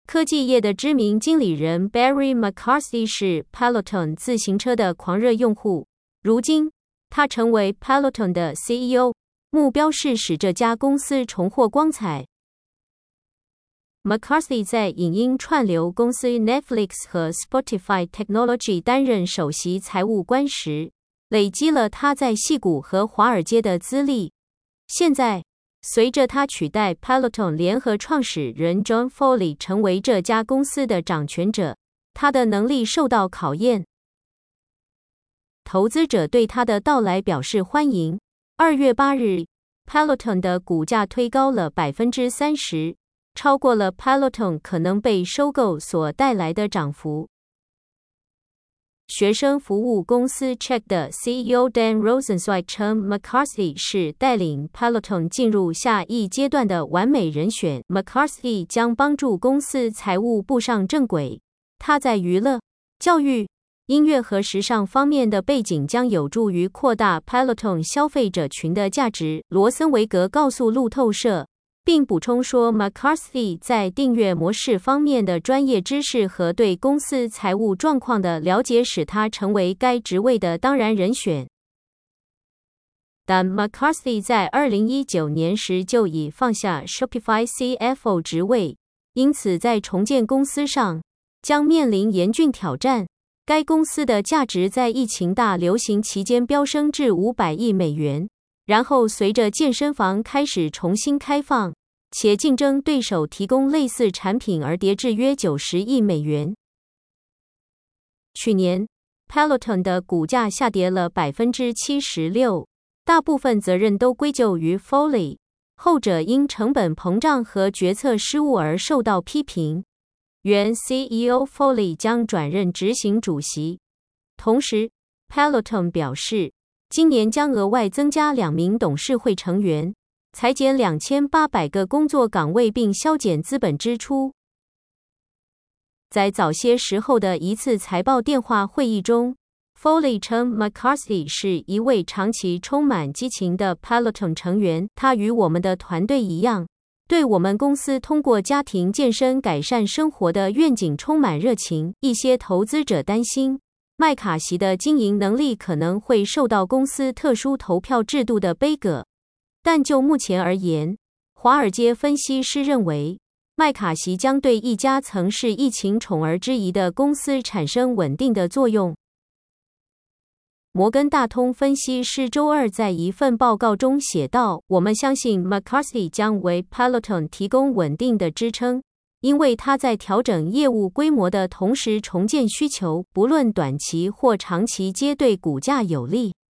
科技业的知名经理人 Barry McCarthy 是 Peloton 自行车的狂热用户，如今他成为 Peloton 的 CEO， 目标是使这家公司重获光彩。McCarthy 在影音串流公司 Netflix 和 Spotify Technology 担任首席财务官时，累积了他在矽谷和华尔街的资历。现在，随着他取代 Peloton 联合创始人 John Foley 成为这家公司的掌权者，他的能力受到考验。投资者对他的到来表示欢迎。2月8日 ，Peloton 的股价推高了 30%， 超过了 Peloton 可能被收购所带来的涨幅。学生服务公司 Check 的 CEO Dan Rosensweig 称 McCarthy 是带领 Peloton 进入下一阶段的完美人选。McCarthy 将帮助公司财务步上正轨。他在娱乐、教育、音乐和时尚方面的背景将有助于扩大 Peloton 消费者群的价值。罗森维格告诉路透社，并补充说 McCarthy 在订阅模式方面的专业知识和对公司财务状况的了解使他成为该职位的当然人选。但 McCarthy 在2019年时就已放下 Shopify CFO 职位，因此在重建公司上将面临严峻挑战。该公司的价值在疫情大流行期间飙升至500亿美元，然后随着健身房开始重新开放，且竞争对手提供类似产品而跌至约90亿美元。去年 Peloton 的股价下跌了 76%， 大部分责任都归咎于 Foley， 后者因成本膨胀和决策失误而受到批评。原 CEO Foley 将转任执行主席。同时 Peloton 表示，今年将额外增加2名董事会成员，裁减2800个工作岗位并削减资本支出。在早些时候的一次财报电话会议中， Foley 称 McCarthy 是一位长期充满激情的 Peloton 成员，他与我们的团队一样，对我们公司通过家庭健身改善生活的愿景充满热情。一些投资者担心麦卡锡的经营能力可能会受到公司特殊投票制度的杯葛，但就目前而言，华尔街分析师认为麦卡锡将对一家曾是疫情宠儿之一的公司产生稳定的作用。摩根大通分析师周二在一份报告中写道，我们相信 McCarthy 将为 Peloton 提供稳定的支撑，因为他在调整业务规模的同时重建需求，不论短期或长期皆对股价有利。